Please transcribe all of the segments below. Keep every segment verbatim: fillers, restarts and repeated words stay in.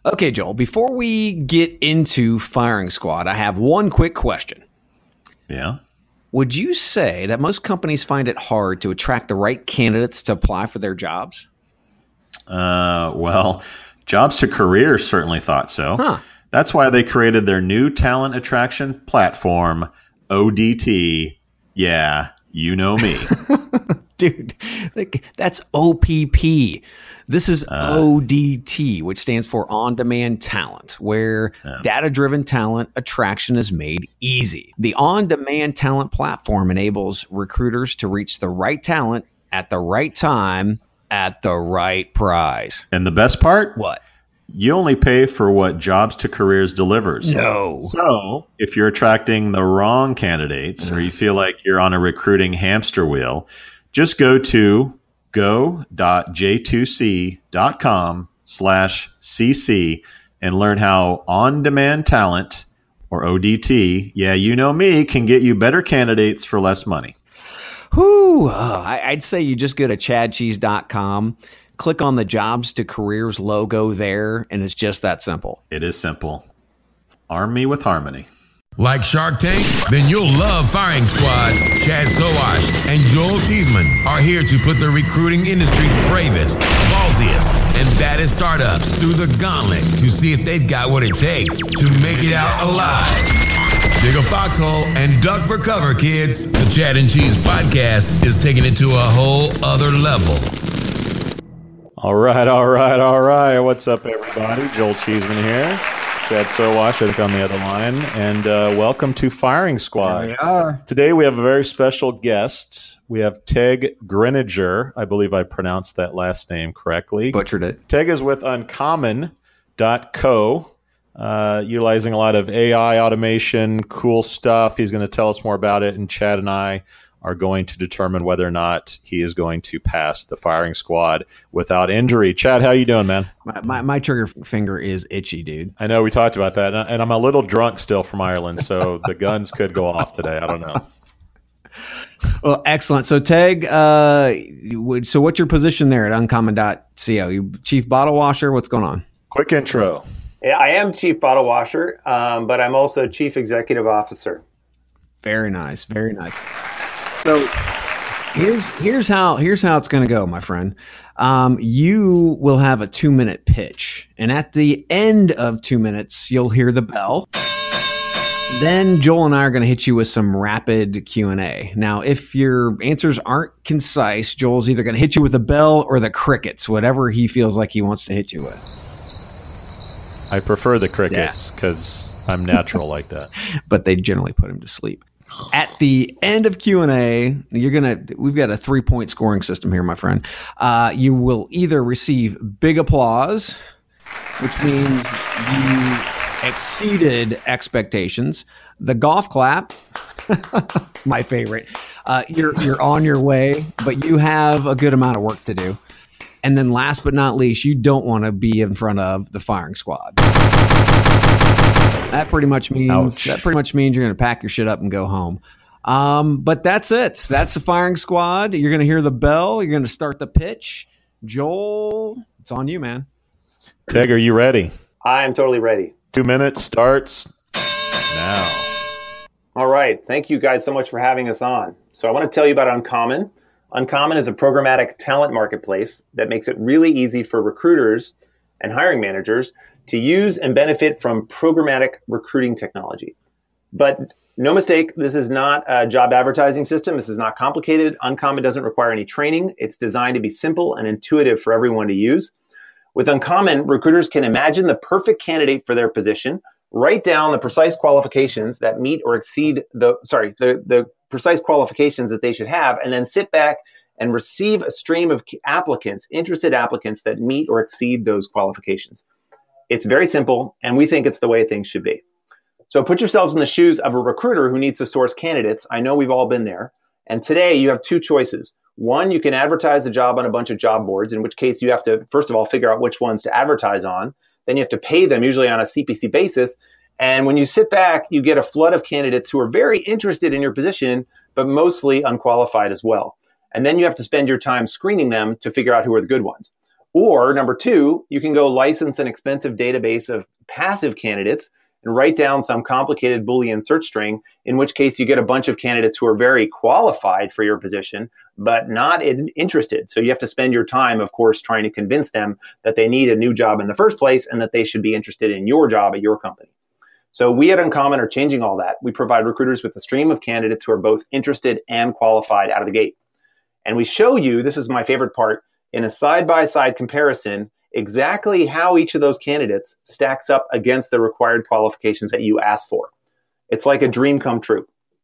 Okay, Joel, before we get into Firing Squad, I have one quick question. Yeah. Would you say that most companies find it hard to attract the right candidates to apply for their jobs? Uh, well, Jobs to Careers certainly thought so. Huh. That's why they created their new talent attraction platform, O D T. Yeah, you know me. Dude, like, that's O P P. This is uh, O D T, which stands for On-Demand Talent, where yeah. data-driven talent attraction is made easy. The On-Demand Talent platform enables recruiters to reach the right talent at the right time at the right price. And the best part? What? You only pay for what Jobs to Careers delivers. No. So if you're attracting the wrong candidates, mm. or you feel like you're on a recruiting hamster wheel, just go to go.j2c.com slash cc and learn how On-Demand Talent, or O D T, yeah, you know me, can get you better candidates for less money. Whew, oh, I'd say you just go to chad cheese dot com, click on the Jobs to Careers logo there, and it's just that simple. It is simple. Arm me with harmony. Like Shark Tank? Then you'll love Firing Squad. Chad Sowash and Joel Cheeseman are here to put the recruiting industry's bravest, ballsiest, and baddest startups through the gauntlet to see if they've got what it takes to make it out alive. Dig a foxhole and duck for cover, kids. The Chad and Cheese podcast is taking it to a whole other level. All right, all right, all right. What's up, everybody? Joel Cheeseman here. Chad Sowash, I think, on the other line. And uh, welcome to Firing Squad. Here we are. Today we have a very special guest. We have Teg Greninger. I believe I pronounced that last name correctly. Butchered it. Teg is with uncommon dot co, uh, utilizing a lot of A I automation, cool stuff. He's going to tell us more about it, and Chad and I are going to determine whether or not he is going to pass the Firing Squad without injury. Chad, how you doing, man? My, my, my trigger finger is itchy, dude. I know we talked about that, and I'm a little drunk still from Ireland, so the guns could go off today. I don't know. Well, excellent. So, Teg, uh, would, so what's your position there at uncommon dot co? You chief bottle washer? What's going on? Quick intro. Yeah, I am chief bottle washer, um, but I'm also chief executive officer. Very nice. Very nice. So here's here's how here's how it's going to go, my friend. Um, you will have a two minute pitch, and at the end of two minutes, you'll hear the bell. Then Joel and I are going to hit you with some rapid Q and A. Now, if your answers aren't concise, Joel's either going to hit you with the bell or the crickets, whatever he feels like he wants to hit you with. I prefer the crickets because yeah. I'm natural like that. But they generally put him to sleep. At the end of Q and A, you're gonna. We've got a three-point scoring system here, my friend. Uh, you will either receive big applause, which means you exceeded expectations. The golf clap, my favorite. Uh, you're you're on your way, but you have a good amount of work to do. And then, last but not least, you don't want to be in front of the Firing Squad. That pretty much means Ouch. that pretty much means you're going to pack your shit up and go home. Um, but that's it. That's the Firing Squad. You're going to hear the bell. You're going to start the pitch. Joel, it's on you, man. Teg, are you ready? I am totally ready. Two minutes starts now. All right. Thank you guys so much for having us on. So I want to tell you about Uncommon. Uncommon is a programmatic talent marketplace that makes it really easy for recruiters and hiring managers to use and benefit from programmatic recruiting technology. But no mistake, this is not a job advertising system. This is not complicated. Uncommon doesn't require any training. It's designed to be simple and intuitive for everyone to use. With Uncommon, recruiters can imagine the perfect candidate for their position, write down the precise qualifications that meet or exceed the, sorry, the, the precise qualifications that they should have, and then sit back and receive a stream of applicants, interested applicants that meet or exceed those qualifications. It's very simple, and we think it's the way things should be. So put yourselves in the shoes of a recruiter who needs to source candidates. I know we've all been there. And today you have two choices. One, you can advertise the job on a bunch of job boards, in which case you have to, first of all, figure out which ones to advertise on. Then you have to pay them, usually on a C P C basis. And when you sit back, you get a flood of candidates who are very interested in your position, but mostly unqualified as well. And then you have to spend your time screening them to figure out who are the good ones. Or number two, you can go license an expensive database of passive candidates and write down some complicated Boolean search string, in which case you get a bunch of candidates who are very qualified for your position, but not in, interested. So you have to spend your time, of course, trying to convince them that they need a new job in the first place and that they should be interested in your job at your company. So we at Uncommon are changing all that. We provide recruiters with a stream of candidates who are both interested and qualified out of the gate. And we show you, this is my favorite part, in a side-by-side comparison, exactly how each of those candidates stacks up against the required qualifications that you asked for. It's like a dream come true.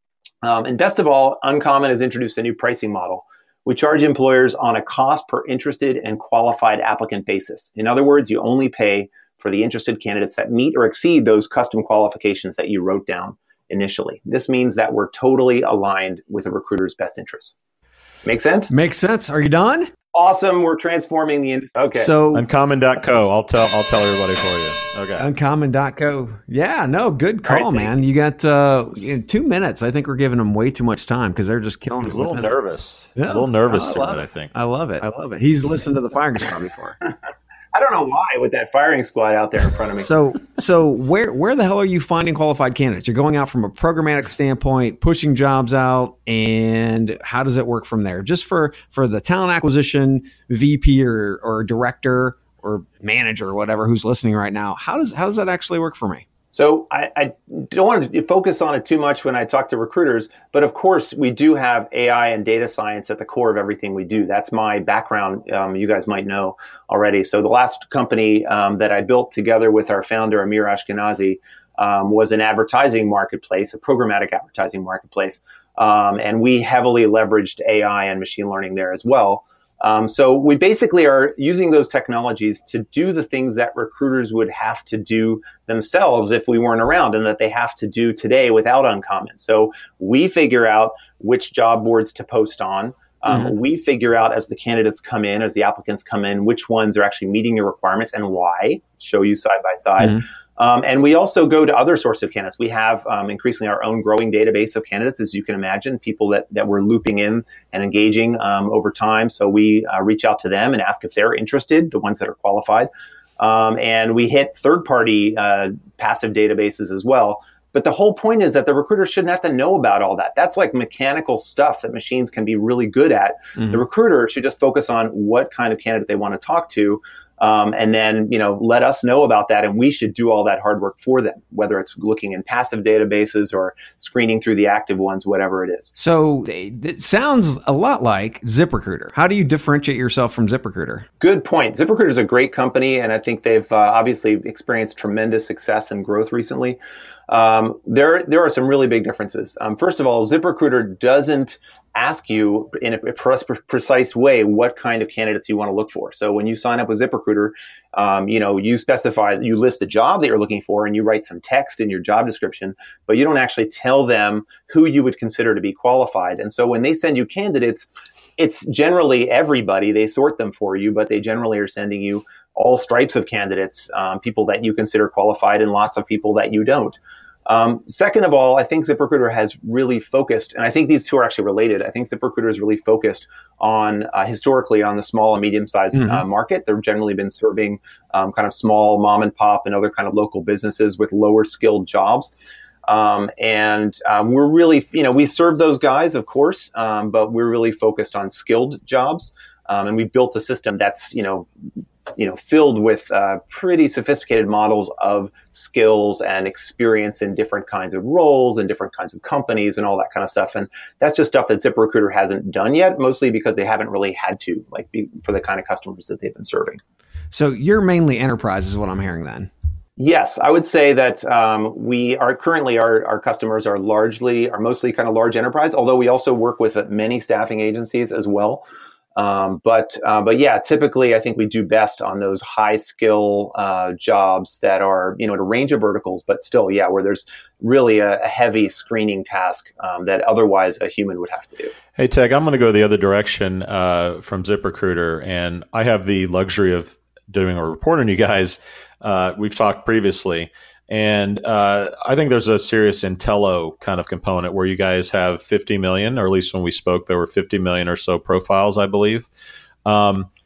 Um, and best of all, Uncommon has introduced a new pricing model. We charge employers on a cost per interested and qualified applicant basis. In other words, you only pay for the interested candidates that meet or exceed those custom qualifications that you wrote down initially. This means that we're totally aligned with a recruiter's best interests. Make sense? Makes sense. Are you done? Awesome. We're transforming the industry. Okay. So Uncommon dot co. I'll tell I'll tell everybody for you. Okay. Uncommon dot co. Yeah, no, good call, right, man. You got uh, in two minutes. I think we're giving them way too much time because they're just killing I us. was a little with it. nervous. Yeah. A little nervous I through love it, it. I think. I love it. I love it. He's listened to the firing squad before. I don't know why with that firing squad out there in front of me. So, so where where the hell are you finding qualified candidates? You're going out from a programmatic standpoint, pushing jobs out, and how does it work from there? Just for for the talent acquisition V P or or director or manager or whatever who's listening right now, how does how does that actually work for me? So I, I don't want to focus on it too much when I talk to recruiters, but of course we do have A I and data science at the core of everything we do. That's my background. Um, you guys might know already. So the last company um, that I built together with our founder, Amir Ashkenazi, um, was an advertising marketplace, a programmatic advertising marketplace. Um, and we heavily leveraged A I and machine learning there as well. Um, so we basically are using those technologies to do the things that recruiters would have to do themselves if we weren't around and that they have to do today without Uncommon. So we figure out which job boards to post on. Um, mm-hmm. We figure out as the candidates come in, as the applicants come in, which ones are actually meeting your requirements and why, show you side by side. Mm-hmm. Um, and we also go to other sources of candidates. We have um, increasingly our own growing database of candidates, as you can imagine, people that, that we're looping in and engaging um, over time. So we uh, reach out to them and ask if they're interested, the ones that are qualified. Um, and we hit third-party uh, passive databases as well. But the whole point is that the recruiter shouldn't have to know about all that. That's like mechanical stuff that machines can be really good at. Mm-hmm. The recruiter should just focus on what kind of candidate they want to talk to. Um, and then, you know, let us know about that. And we should do all that hard work for them, whether it's looking in passive databases or screening through the active ones, whatever it is. So it sounds a lot like ZipRecruiter. How do you differentiate yourself from ZipRecruiter? Good point. ZipRecruiter is a great company, and I think they've uh, obviously experienced tremendous success and growth recently. Um, there, there are some really big differences. Um, first of all, ZipRecruiter doesn't ask you in a precise way what kind of candidates you want to look for. So when you sign up with ZipRecruiter, um, you know, you specify, you list the job that you're looking for and you write some text in your job description, but you don't actually tell them who you would consider to be qualified. And so when they send you candidates, it's generally everybody. They sort them for you, but they generally are sending you all stripes of candidates, um, people that you consider qualified and lots of people that you don't. Um, second of all, I think ZipRecruiter has really focused, and I think these two are actually related. I think ZipRecruiter is really focused on, uh, historically, on the small and medium-sized mm-hmm. uh, market. They've generally been serving um, kind of small mom and pop and other kind of local businesses with lower skilled jobs. Um, and um, we're really, you know, we serve those guys, of course, um, but we're really focused on skilled jobs. Um, and we built a system that's, you know, you know, filled with uh, pretty sophisticated models of skills and experience in different kinds of roles and different kinds of companies and all that kind of stuff. And that's just stuff that ZipRecruiter hasn't done yet, mostly because they haven't really had to, like, be, for the kind of customers that they've been serving. So you're mainly enterprise is what I'm hearing then. Yes, I would say that um, we are currently, our, our customers are largely, are mostly kind of large enterprise, although we also work with many staffing agencies as well. Um, but, uh, but yeah, typically I think we do best on those high skill, uh, jobs that are, you know, at a range of verticals, but still, yeah, where there's really a, a heavy screening task, um, that otherwise a human would have to do. Hey, Teg, I'm going to go the other direction, uh, from ZipRecruiter, and I have the luxury of doing a report on you guys. Uh, we've talked previously. And uh, I think there's a serious Intello kind of component where you guys have fifty million, or at least when we spoke, there were fifty million or so profiles, I believe. Um,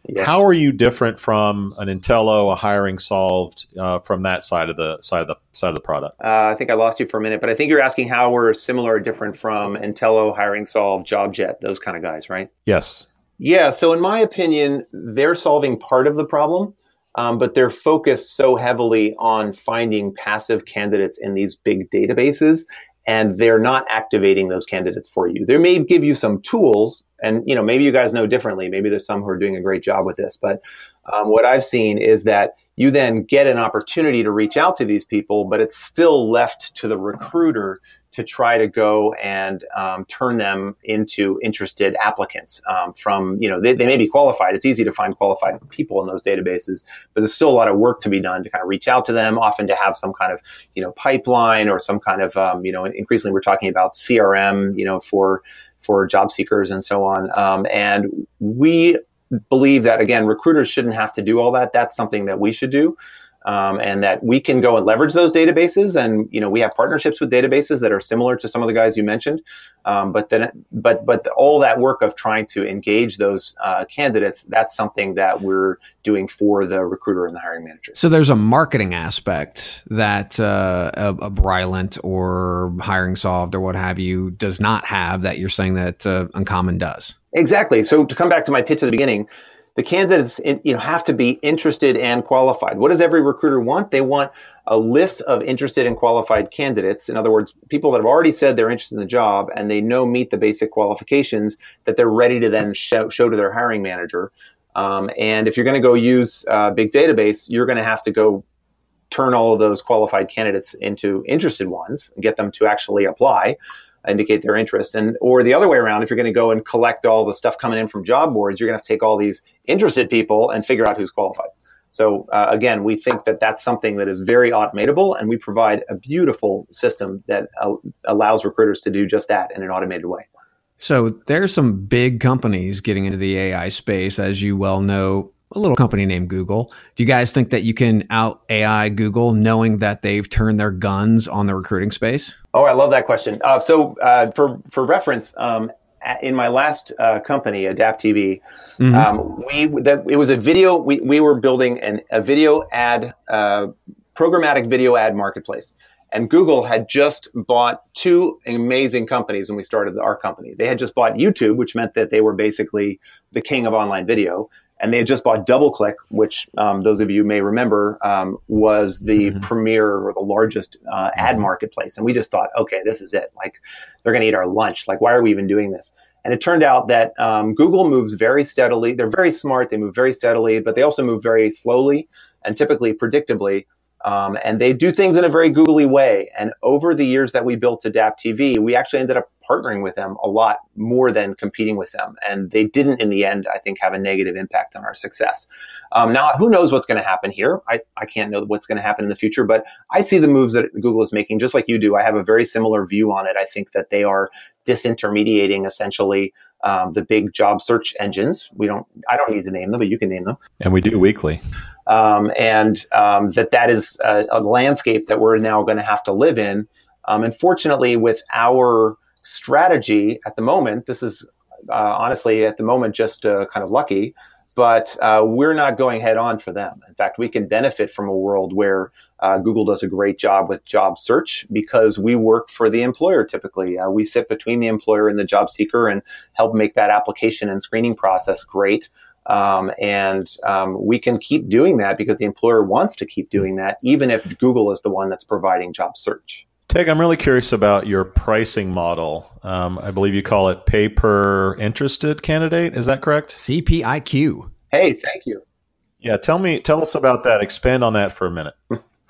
Yes. How are you different from an Intello, a Hiring Solved, uh, from that side of the side of the side of the product? Uh, I think I lost you for a minute, but I think you're asking how we're similar or different from Intello, Hiring Solve, JobJet, those kind of guys, right? Yes. Yeah. So in my opinion, they're solving part of the problem, um, but they're focused so heavily on finding passive candidates in these big databases, and they're not activating those candidates for you. They may give you some tools, and you know maybe you guys know differently. Maybe there's some who are doing a great job with this, but um, what I've seen is that you then get an opportunity to reach out to these people, but it's still left to the recruiter to try to go and um, turn them into interested applicants um, from, you know, they, they may be qualified. It's easy to find qualified people in those databases, but there's still a lot of work to be done to kind of reach out to them, often to have some kind of, you know, pipeline or some kind of, um, you know, increasingly we're talking about C R M, you know, for, for job seekers and so on. Um, and we believe that, again, recruiters shouldn't have to do all that. That's something that we should do. Um, and that we can go and leverage those databases. And, you know, we have partnerships with databases that are similar to some of the guys you mentioned. Um, but then, but, but all that work of trying to engage those uh, candidates, that's something that we're doing for the recruiter and the hiring manager. So there's a marketing aspect that uh, a, a Brylant or Hiring Solved or what have you does not have that you're saying that uh, Uncommon does. Exactly. So to come back to my pitch at the beginning, the candidates, you know, have to be interested and qualified. What does every recruiter want? They want a list of interested and qualified candidates. In other words, people that have already said they're interested in the job and they know meet the basic qualifications that they're ready to then show, show to their hiring manager. Um, and if you're going to go use a big database, you're going to have to go turn all of those qualified candidates into interested ones and get them to actually apply, indicate their interest. And or the other way around, if you're going to go and collect all the stuff coming in from job boards, you're going to have to take all these interested people and figure out who's qualified. So uh, again, we think that that's something that is very automatable, and we provide a beautiful system that uh, allows recruiters to do just that in an automated way. So there's some big companies getting into the A I space, as you well know, a little company named Google. Do you guys think that you can out A I Google knowing that they've turned their guns on the recruiting space? Oh, I love that question. Uh, so uh, for, for reference, um, in my last uh, company, Adapt T V, mm-hmm. um, we that, it was a video, we, we were building an, a video ad, uh, programmatic video ad marketplace. And Google had just bought two amazing companies when we started our company. They had just bought YouTube, which meant that they were basically the king of online video. And they had just bought DoubleClick, which um, those of you may remember um, was the mm-hmm. premier or the largest uh, ad marketplace. And we just thought, okay, this is it. Like, they're going to eat our lunch. Like, why are we even doing this? And it turned out that um, Google moves very steadily. They're very smart. They move very steadily, but they also move very slowly and typically predictably. Um, and they do things in a very googly way. And over the years that we built Adapt T V, we actually ended up partnering with them a lot more than competing with them. And they didn't, in the end, I think, have a negative impact on our success. Um, now, who knows what's going to happen here? I, I can't know what's going to happen in the future, but I see the moves that Google is making just like you do. I have a very similar view on it. I think that they are disintermediating essentially um, the big job search engines. We don't, I don't need to name them, but you can name them. And we do weekly. Um, and um, that that is a, a landscape that we're now going to have to live in. Um, and fortunately, with our strategy at the moment, this is uh, honestly at the moment just uh, kind of lucky, but uh, we're not going head on for them. In fact, we can benefit from a world where uh, Google does a great job with job search because we work for the employer typically. Uh, we sit between the employer and the job seeker and help make that application and screening process great. Um, and um, we can keep doing that because the employer wants to keep doing that, even if Google is the one that's providing job search. Tig, I'm really curious about your pricing model. Um, I believe you call it pay per interested candidate. Is that correct? C P I Q. Hey, thank you. Yeah, tell me, tell us about that. Expand on that for a minute.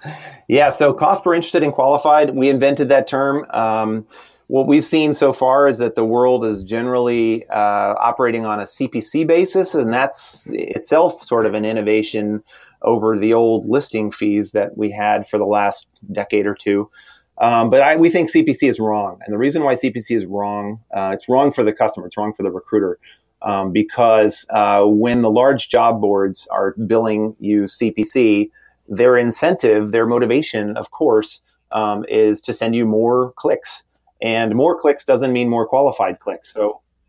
Yeah, so cost per interested and qualified, we invented that term. Um, What we've seen so far is that the world is generally uh, operating on a C P C basis, and that's itself sort of an innovation over the old listing fees that we had for the last decade or two. Um, but I, we think C P C is wrong. And the reason why C P C is wrong, uh, it's wrong for the customer, it's wrong for the recruiter, um, because uh, when the large job boards are billing you C P C, their incentive, their motivation, of course, um, is to send you more clicks. And more clicks doesn't mean more qualified clicks. So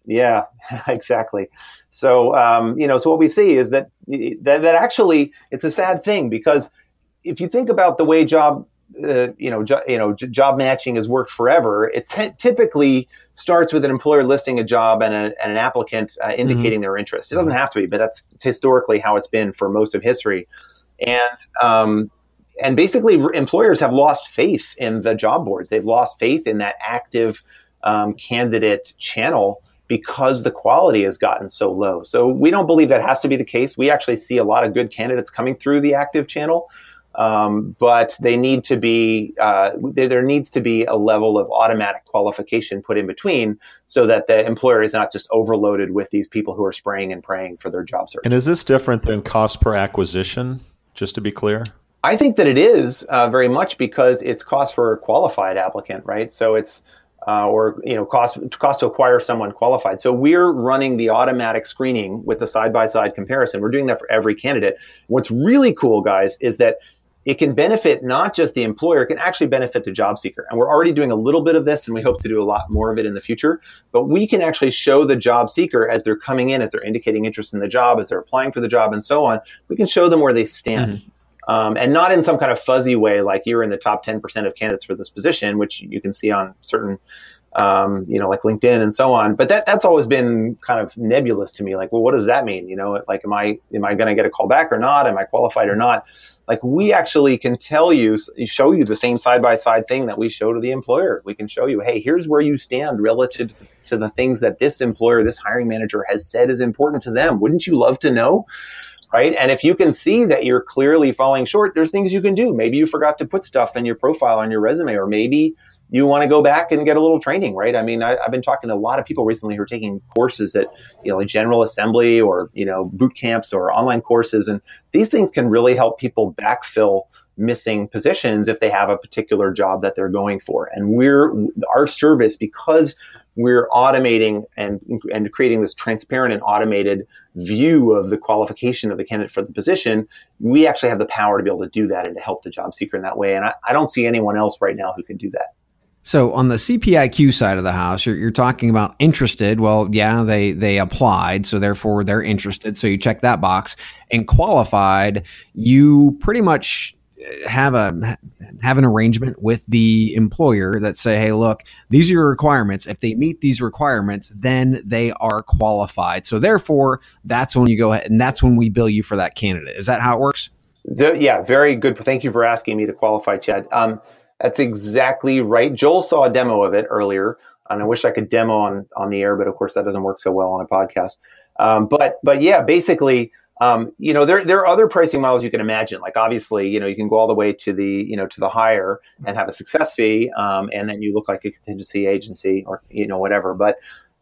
Yeah, exactly. So, um, you know, so what we see is that, that that actually it's a sad thing, because if you think about the way job, uh, you know, jo- you know, j- job matching has worked forever, it t- typically starts with an employer listing a job and, a, and an applicant uh, indicating mm-hmm. their interest. It doesn't have to be, but that's historically how it's been for most of history. And um, and basically, employers have lost faith in the job boards. They've lost faith in that active um, candidate channel, because the quality has gotten so low. So we don't believe that has to be the case. We actually see a lot of good candidates coming through the active channel, um, but they need to be uh, there needs to be a level of automatic qualification put in between, so that the employer is not just overloaded with these people who are spraying and praying for their job search. And is this different than cost per acquisition, just to be clear? I think that it is uh, very much, because it's cost for a qualified applicant, right? So it's Uh, or, you know, cost cost to acquire someone qualified. So we're running the automatic screening with the side-by-side comparison. We're doing that for every candidate. What's really cool, guys, is that it can benefit not just the employer, it can actually benefit the job seeker. And we're already doing a little bit of this, and we hope to do a lot more of it in the future. But we can actually show the job seeker, as they're coming in, as they're indicating interest in the job, as they're applying for the job and so on, we can show them where they stand. Mm-hmm. Um, and not in some kind of fuzzy way, like you're in the top ten percent of candidates for this position, which you can see on certain, um, you know, like LinkedIn and so on. But that that's always been kind of nebulous to me. Like, well, what does that mean? You know, like, am I am I going to get a call back or not? Am I qualified or not? Like, we actually can tell you, show you the same side-by-side thing that we show to the employer. We can show you, hey, here's where you stand relative to the things that this employer, this hiring manager has said is important to them. Wouldn't you love to know? Right. And if you can see that you're clearly falling short, there's things you can do. Maybe you forgot to put stuff in your profile on your resume, or maybe you want to go back and get a little training. Right. I mean, I, I've been talking to a lot of people recently who are taking courses at, you know, like General Assembly, or, you know, boot camps or online courses. And these things can really help people backfill missing positions if they have a particular job that they're going for. And we're our service, because we're automating and and creating this transparent and automated view of the qualification of the candidate for the position, we actually have the power to be able to do that and to help the job seeker in that way. And I, I don't see anyone else right now who can do that. So on the C P I Q side of the house, you're, you're talking about interested. Well, yeah, they they applied, so therefore they're interested. So you check that box. And qualified, you pretty much have a have an arrangement with the employer that say, hey, look, these are your requirements. If they meet these requirements, then they are qualified. So therefore, that's when you go ahead, and that's when we bill you for that candidate. Is that how it works? So, yeah, very good. Thank you for asking me to qualify, Chad. Um, that's exactly right. Joel saw a demo of it earlier, and I wish I could demo on on the air, but of course that doesn't work so well on a podcast. Um, but but yeah, basically. Um, you know, there there are other pricing models you can imagine. Like, obviously, you know, you can go all the way to the, you know, to the hire and have a success fee, um, and then you look like a contingency agency, or, you know, whatever. But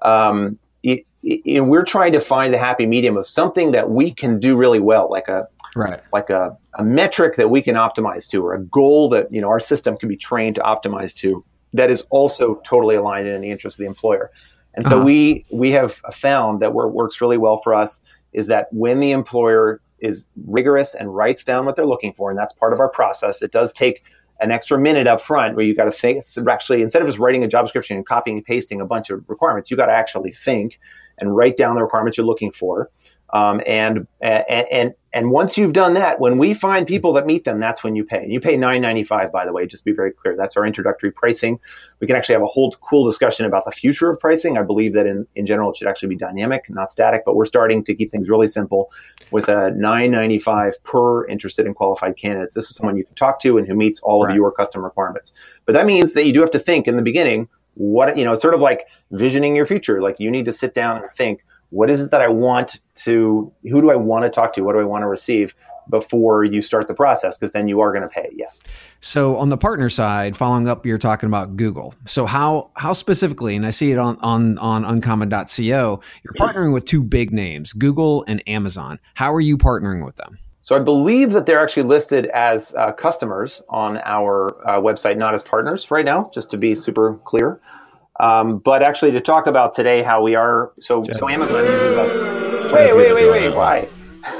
um, it, it, we're trying to find the happy medium of something that we can do really well, like a right, like a, a metric that we can optimize to, or a goal that, you know, our system can be trained to optimize to, that is also totally aligned in the interest of the employer. And so uh-huh. we we have found that where it works really well for us is that when the employer is rigorous and writes down what they're looking for, and that's part of our process, it does take an extra minute up front where you got to think, actually, instead of just writing a job description and copying and pasting a bunch of requirements, you got to actually think and write down the requirements you're looking for. Um, and, and, and, and once you've done that, when we find people that meet them, that's when you pay. And you pay nine ninety-five, by the way, just to be very clear. That's our introductory pricing. We can actually have a whole cool discussion about the future of pricing. I believe that in, in general, it should actually be dynamic, not static, but we're starting to keep things really simple with a nine ninety-five per interested and qualified candidates. This is someone you can talk to and who meets all of right. your custom requirements. But that means that you do have to think in the beginning, what, you know, it's sort of like visioning your future. Like, you need to sit down and think, what is it that I want to, who do I want to talk to? What do I want to receive before you start the process? Because then you are going to pay. Yes. So on the partner side, following up, you're talking about Google. So how, how specifically, and I see it on, on, on uncommon dot co, you're partnering with two big names, Google and Amazon. How are you partnering with them? So I believe that they're actually listed as uh, customers on our uh, website, not as partners right now, just to be super clear. Um, but actually, to talk about today how we are, so Jeff. so Amazon uses us. Wait, wait, wait, wait, why?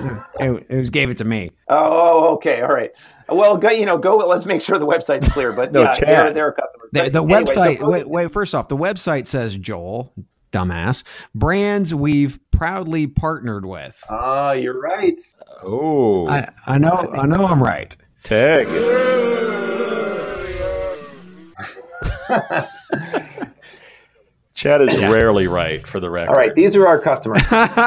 It, it was gave it to me. Oh, okay, all right. Well, go, you know, go. Let's make sure the website's clear. But no, yeah, they're, they're customers. The, the anyway, website. So wait, wait. First off, the website says Joel. dumbass, brands we've proudly partnered with. Ah, uh, you're right. Oh, I, I know, I, I know, I'm right. Tag. Chad is yeah. rarely right, for the record. All right, these are our customers.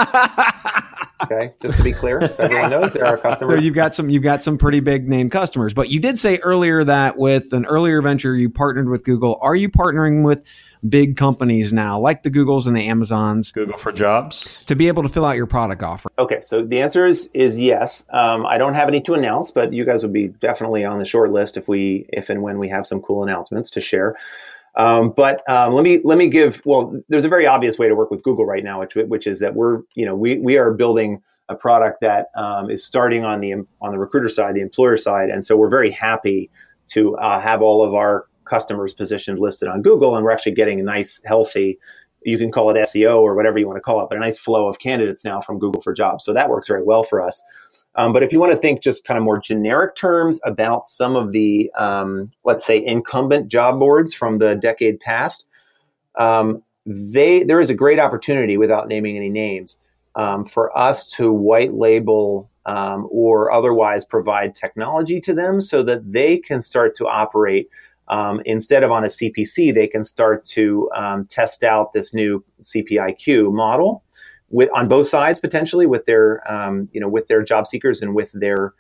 Okay, just to be clear, so everyone knows they're our customers. So you've got some, you've got some pretty big name customers. But you did say earlier that with an earlier venture, you partnered with Google. Are you partnering with big companies now, like the Googles and the Amazons? Google for Jobs, to be able to fill out your product offering? Okay, so the answer is is yes. Um, I don't have any to announce, but you guys would be definitely on the short list if we, if and when we have some cool announcements to share. Um, but um, let me let me give. Well, there's a very obvious way to work with Google right now, which which is that we're you know we we are building a product that um, is starting on the on the recruiter side, the employer side, and so we're very happy to uh, have all of our customers positioned listed on Google, and we're actually getting a nice, healthy, you can call it S E O or whatever you want to call it, but a nice flow of candidates now from Google for Jobs. So that works very well for us. Um, but if you want to think just kind of more generic terms about some of the, um, let's say, incumbent job boards from the decade past, um, they there is a great opportunity, without naming any names, um, for us to white label um, or otherwise provide technology to them so that they can start to operate. Um, instead of on a C P C, they can start to um, test out this new C P I Q model. With, on both sides, potentially with their, um, you know, with their job seekers and with their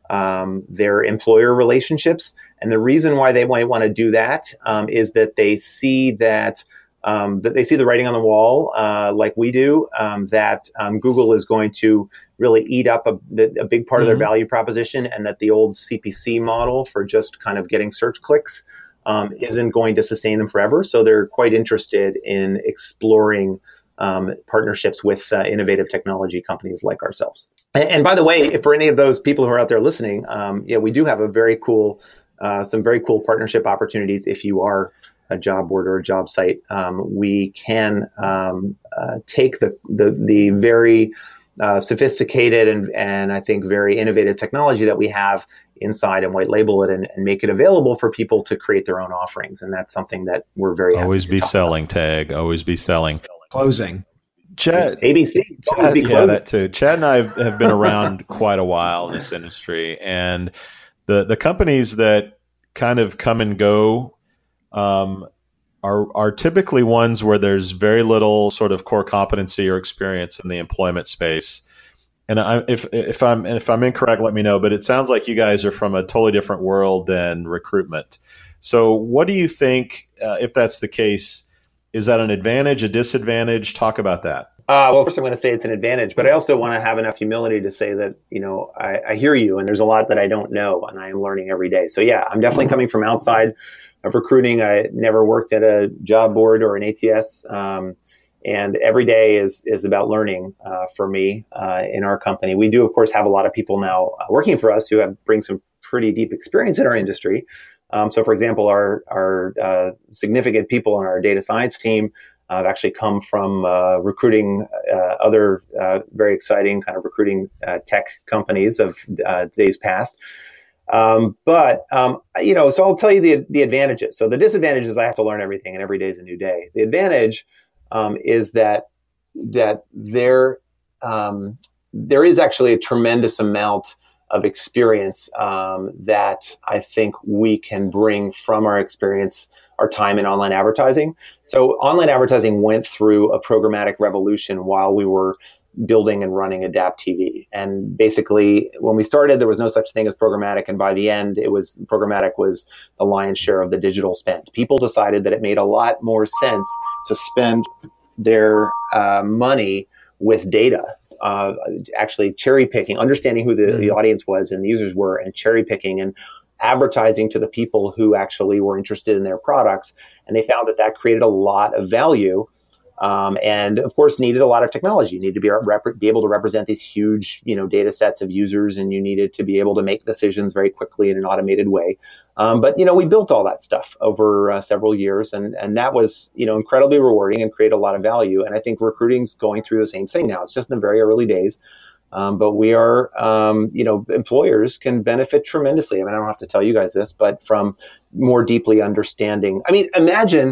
um, their employer relationships. And the reason why they might want to do that um, is that they see that um, that they see the writing on the wall, uh, like we do. Um, that um, Google is going to really eat up a, a big part mm-hmm. of their value proposition, and that the old C P C model for just kind of getting search clicks um, isn't going to sustain them forever. So they're quite interested in exploring Um, partnerships with uh, innovative technology companies like ourselves. And, and by the way, if for any of those people who are out there listening, um, yeah, we do have a very cool, uh, some very cool partnership opportunities. If you are a job board or a job site, um, we can um, uh, take the the, the very uh, sophisticated and and I think very innovative technology that we have inside and white label it and, and make it available for people to create their own offerings. And that's something that we're very always happy to be talk selling. about. Tag always be selling. Closing. Chad, A B C. Chad, be yeah, that too. Chad and I have, have been around quite a while in this industry, and the the companies that kind of come and go um, are are typically ones where there's very little sort of core competency or experience in the employment space. And I, if if I'm if I'm incorrect, let me know. But it sounds like you guys are from a totally different world than recruitment. So, what do you think, uh, if that's the case? Is that an advantage, a disadvantage? Talk about that. Uh, well, first I'm going to say it's an advantage, but I also want to have enough humility to say that, you know, I, I hear you and there's a lot that I don't know and I am learning every day. So yeah, I'm definitely coming from outside of recruiting. I never worked at a job board or an A T S. Um, and every day is, is about learning uh, for me uh, in our company. We do, of course, have a lot of people now uh, working for us who have bring some pretty deep experience in our industry. Um, so, for example, our our uh, significant people on our data science team uh, have actually come from uh, recruiting uh, other uh, very exciting kind of recruiting uh, tech companies of uh, days past. Um, but, um, you know, so I'll tell you the the advantages. So the disadvantage is I have to learn everything and every day is a new day. The advantage um, is that that there um, there is actually a tremendous amount of experience um, that I think we can bring from our experience, our time in online advertising. So online advertising went through a programmatic revolution while we were building and running Adapt T V. And basically, when we started, there was no such thing as programmatic. And by the end, it was programmatic was the lion's share of the digital spend. People decided that it made a lot more sense to spend their uh, money with data. Uh, actually cherry picking, understanding who the, mm-hmm. the audience was and the users were, and cherry picking and advertising to the people who actually were interested in their products. And they found that that created a lot of value. Um, and of course, needed a lot of technology. You need to be, rep- be able to represent these huge, you know, data sets of users, and you needed to be able to make decisions very quickly in an automated way. Um, but you know, we built all that stuff over uh, several years, and and that was you know incredibly rewarding and created a lot of value. And I think recruiting's going through the same thing now. It's just in the very early days, um, but we are, um, you know, employers can benefit tremendously. I mean, I don't have to tell you guys this, but from more deeply understanding. I mean, imagine.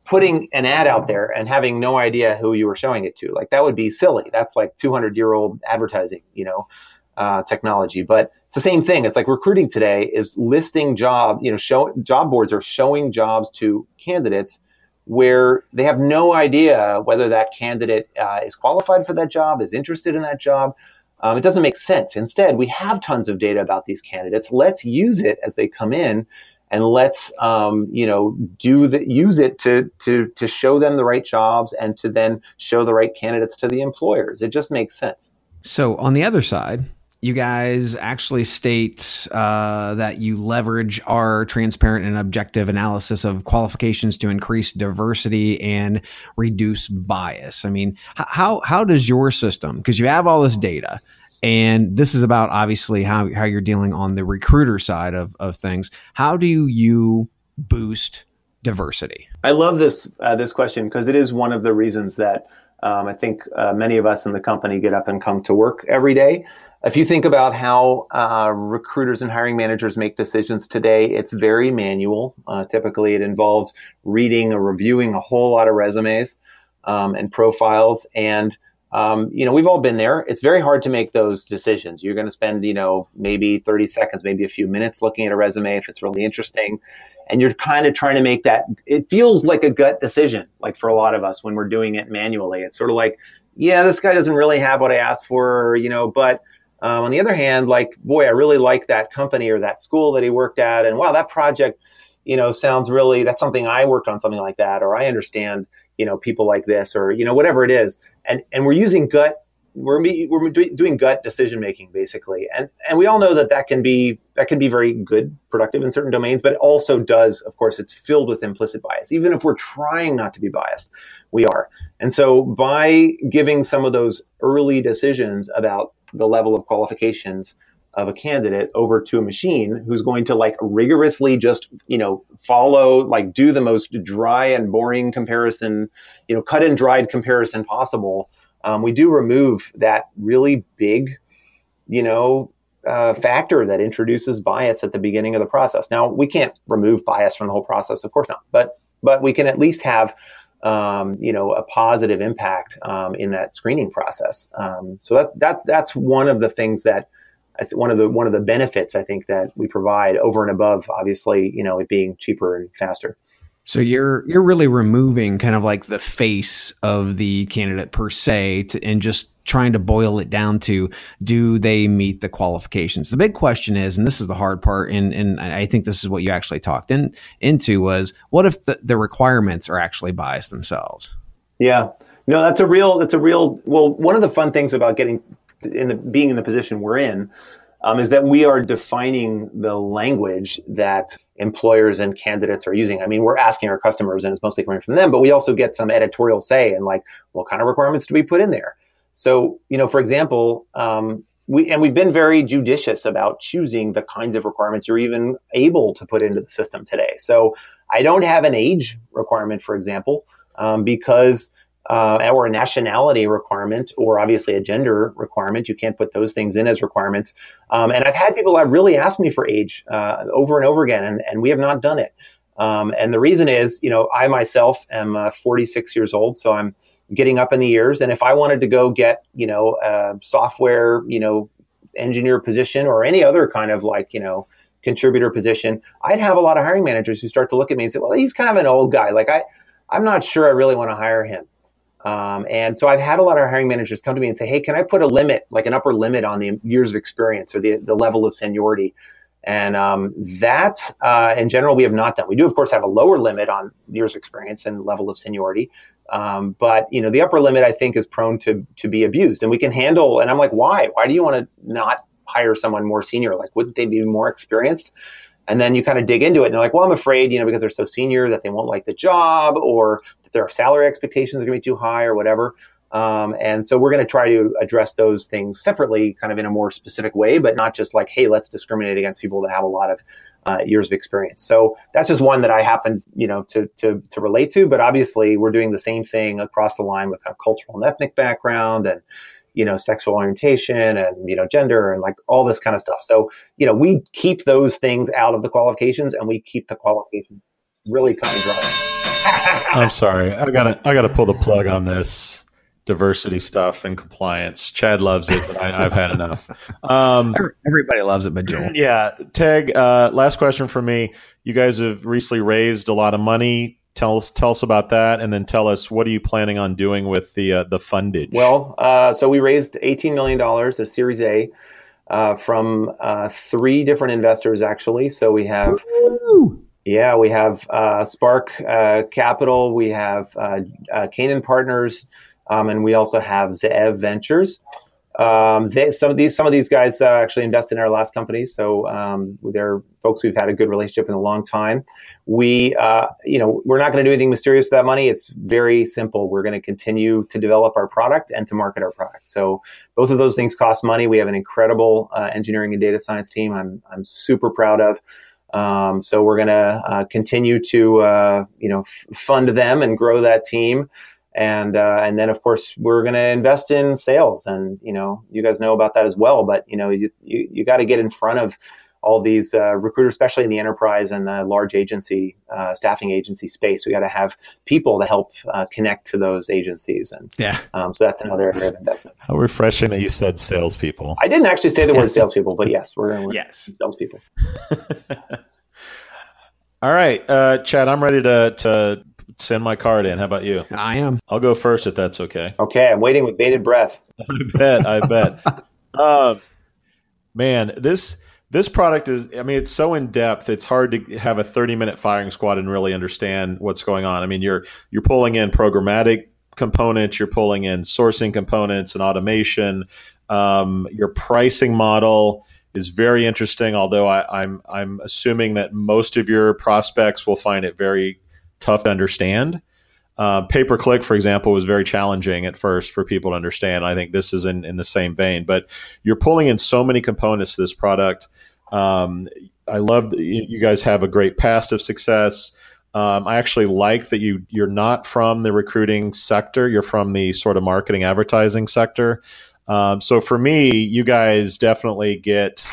putting an ad out there and having no idea who you were showing it to. Like that would be silly. That's like two hundred year old advertising, you know, uh, technology. But it's the same thing. It's like recruiting today is listing job, you know, show job boards are showing jobs to candidates where they have no idea whether that candidate uh, is qualified for that job, is interested in that job. Um, it doesn't make sense. Instead, we have tons of data about these candidates. Let's use it as they come in, and let's um, you know do the use it to to to show them the right jobs and to then show the right candidates to the employers. It just makes sense. So on the other side, you guys actually state uh, that you leverage our transparent and objective analysis of qualifications to increase diversity and reduce bias. I mean, how how does your system, because you have all this data, and this is about obviously how, how you're dealing on the recruiter side of, of things, how do you boost diversity? I love this uh, this question because it is one of the reasons that um, I think uh, many of us in the company get up and come to work every day. If you think about how uh, recruiters and hiring managers make decisions today, it's very manual. Uh, typically, it involves reading or reviewing a whole lot of resumes um, and profiles. And, um, you know, we've all been there. It's very hard to make those decisions. You're going to spend, you know, maybe thirty seconds, maybe a few minutes looking at a resume if it's really interesting. And you're kind of trying to make that, it feels like a gut decision, like for a lot of us when we're doing it manually. It's sort of like, yeah, this guy doesn't really have what I asked for, you know, but Um, on the other hand, like, boy, I really like that company or that school that he worked at. And wow, that project, you know, sounds really, that's something I worked on, something like that. Or I understand, you know, people like this, or, you know, whatever it is. And and we're using gut, we're, we're doing gut decision making, basically. And and we all know that that can be, that can be very good, productive in certain domains, but it also does, of course, it's filled with implicit bias. Even if we're trying not to be biased, we are. And so by giving some of those early decisions about the level of qualifications of a candidate over to a machine who's going to like rigorously just, you know, follow, like do the most dry and boring comparison, you know, cut and dried comparison possible. Um, we do remove that really big, you know, uh, factor that introduces bias at the beginning of the process. Now, we can't remove bias from the whole process, of course not, but but we can at least have Um, you know, a positive impact um, in that screening process. Um, so that, that's that's one of the things that I th- one of the one of the benefits I think that we provide over and above, obviously, you know, it being cheaper and faster. So you're you're really removing kind of like the face of the candidate per se, to, and just trying to boil it down to, do they meet the qualifications? The big question is, and this is the hard part, and and I think this is what you actually talked in, into was, what if the, the requirements are actually biased themselves? Yeah, no, that's a real, that's a real, well, one of the fun things about getting in the, being in the position we're in um, is that we are defining the language that employers and candidates are using. I mean, we're asking our customers and it's mostly coming from them, but we also get some editorial say in like, what kind of requirements do we put in there? So, you know, for example, um, we and we've been very judicious about choosing the kinds of requirements you're even able to put into the system today. So I don't have an age requirement, for example, um, because uh, or a nationality requirement, or obviously a gender requirement. You can't put those things in as requirements. Um, and I've had people that really ask me for age uh, over and over again, and, and we have not done it. Um, and the reason is, you know, I myself am uh, forty-six years old, so I'm getting up in the years. And if I wanted to go get, you know, a software, you know, engineer position or any other kind of like, you know, contributor position, I'd have a lot of hiring managers who start to look at me and say, well, he's kind of an old guy. Like I, I'm not sure I really want to hire him. Um, and so I've had a lot of hiring managers come to me and say, hey, can I put a limit, like an upper limit on the years of experience or the, the level of seniority? And um, that, uh, in general, we have not done. We do, of course, have a lower limit on years of experience and level of seniority. Um, but, you know, the upper limit, I think, is prone to to be abused. And we can handle, and I'm like, why? Why do you want to not hire someone more senior? Like, wouldn't they be more experienced? And then you kind of dig into it and they're like, well, I'm afraid, you know, because they're so senior that they won't like the job, or that their salary expectations are going to be too high or whatever. Um, and so we're going to try to address those things separately, kind of in a more specific way, but not just like, hey, let's discriminate against people that have a lot of uh, years of experience. So that's just one that I happen, you know, to to to relate to. But obviously, we're doing the same thing across the line with kind of cultural and ethnic background, and you know, sexual orientation, and you know, gender, and like all this kind of stuff. So you know, we keep those things out of the qualifications, and we keep the qualifications really cut and dry. I'm sorry. I gotta I gotta pull the plug on this diversity stuff and compliance. Chad loves it, but I, I've had enough. Um, Everybody loves it, but Joel. Yeah, Teg. Uh, last question for me. You guys have recently raised a lot of money. Tell us tell us about that, and then tell us what are you planning on doing with the uh, the fundage? Well, uh, so we raised eighteen million dollars of Series A uh, from uh, three different investors, actually. So we have, Woo! yeah, we have uh, Spark uh, Capital, we have uh, uh, Canaan Partners, um, and we also have Zeev Ventures. Um, they, some of these some of these guys uh, actually invested in our last company, so um, they're folks we've had a good relationship in a long time. We, uh, you know, we're not going to do anything mysterious with that money. It's very simple. We're going to continue to develop our product and to market our product. So both of those things cost money. We have an incredible uh, engineering and data science team. I'm I'm super proud of. Um, so we're going to uh, continue to uh, you know f- fund them and grow that team. And uh, and then, of course, we're going to invest in sales. And, you know, you guys know about that as well. But, you know, you you, you got to get in front of all these uh, recruiters, especially in the enterprise and the large agency, uh, staffing agency space. We got to have people to help uh, connect to those agencies. And yeah, um, so that's another area of investment. How refreshing that you said salespeople. I didn't actually say the word salespeople, but yes, we're going to yes. salespeople. All right, uh, Chad, I'm ready to to send my card in. How about you? I am. I'll go first if that's okay. Okay, I'm waiting with bated breath. I bet. I bet. um, man, this this product is. I mean, it's so in depth. It's hard to have a thirty minute firing squad and really understand what's going on. I mean, you're you're pulling in programmatic components, you're pulling in sourcing components and automation. Um, your pricing model is very interesting. Although I, I'm I'm assuming that most of your prospects will find it very tough to understand. Uh, pay-per-click, for example, was very challenging at first for people to understand. I think this is in, in the same vein, but you're pulling in so many components to this product. Um, I love that you guys have a great past of success. Um, I actually like that you, you're not from the recruiting sector. You're from the sort of marketing advertising sector. Um, so for me, you guys definitely get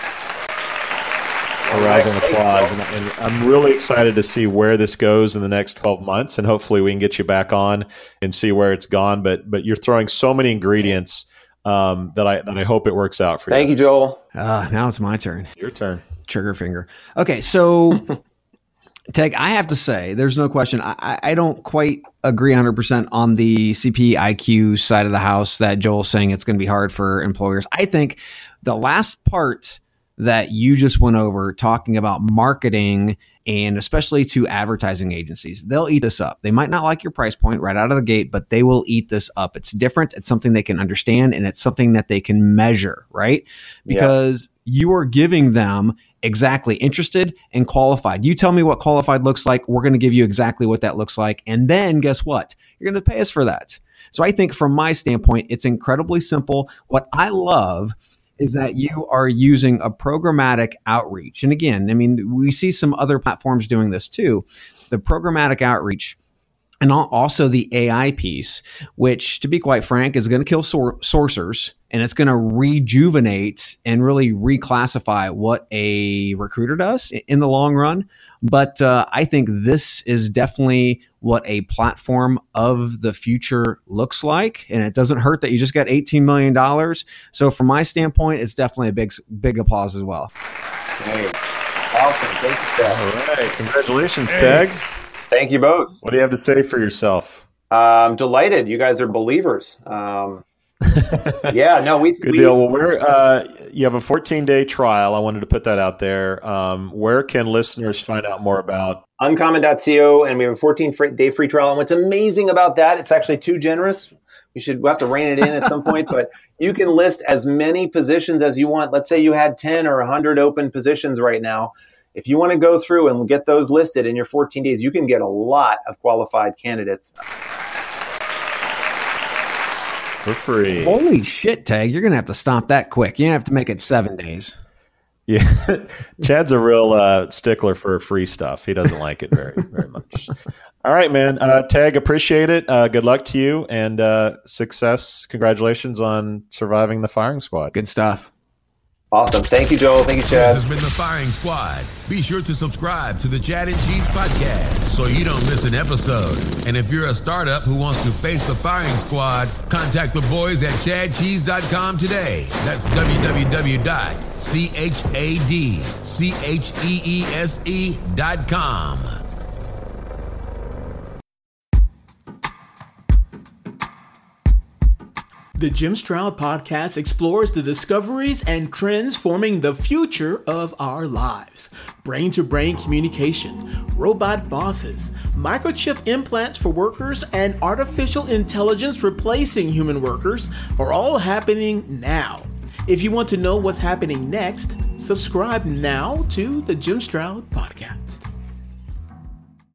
a rousing applause, and, and I'm really excited to see where this goes in the next twelve months, and hopefully we can get you back on and see where it's gone. But but you're throwing so many ingredients um, that I that I hope it works out for you. Thank you, Joel. Uh, now it's my turn. Your turn. Trigger finger. Okay, so Teg, I have to say, there's no question. I, I don't quite agree one hundred percent on the C P I Q side of the house that Joel's saying it's going to be hard for employers. I think the last part that you just went over talking about marketing and especially to advertising agencies, they'll eat this up. They might not like your price point right out of the gate, but they will eat this up. It's different. It's something they can understand, and it's something that they can measure, right? Because yeah. you are giving them exactly interested and qualified. You tell me what qualified looks like. We're going to give you exactly what that looks like. And then guess what? You're going to pay us for that. So I think from my standpoint, it's incredibly simple. What I love is that you are using a programmatic outreach. And again, I mean, we see some other platforms doing this too. The programmatic outreach and also the A I piece, which to be quite frank, is going to kill sor- sourcers, and it's going to rejuvenate and really reclassify what a recruiter does in the long run. But uh, I think this is definitely what a platform of the future looks like. And it doesn't hurt that you just got eighteen million dollars. So from my standpoint, it's definitely a big, big applause as well. Hey, awesome. Thank you, Teg. All right. Congratulations, Teg. Thank you both. What do you have to say for yourself? Uh, I'm delighted. You guys are believers. Um, yeah, no, we good we, deal. Well, we're uh, you have a fourteen day trial. I wanted to put that out there. Um, where can listeners find out more about uncommon dot co? And we have a fourteen day free trial. And what's amazing about that, it's actually too generous. We should we'll have to rein it in at some point, but you can list as many positions as you want. Let's say you had ten or one hundred open positions right now. If you want to go through and get those listed in your fourteen days, you can get a lot of qualified candidates. For free. Holy shit, Teg. You're going to have to stop that quick. You're going to have to make it seven days. Yeah. Chad's a real uh, stickler for free stuff. He doesn't like it very, very much. All right, man. Uh, Teg, appreciate it. Uh, good luck to you and uh, success. Congratulations on surviving the firing squad. Good stuff. Awesome. Thank you, Joel. Thank you, Chad. This has been the Firing Squad. Be sure to subscribe to the Chad and Cheese podcast so you don't miss an episode. And if you're a startup who wants to face the Firing Squad, contact the boys at chad cheese dot com today. That's w w w dot chadceese dot com. The Jim Stroud Podcast explores the discoveries and trends forming the future of our lives. Brain-to-brain communication, robot bosses, microchip implants for workers, and artificial intelligence replacing human workers are all happening now. If you want to know what's happening next, subscribe now to the Jim Stroud Podcast.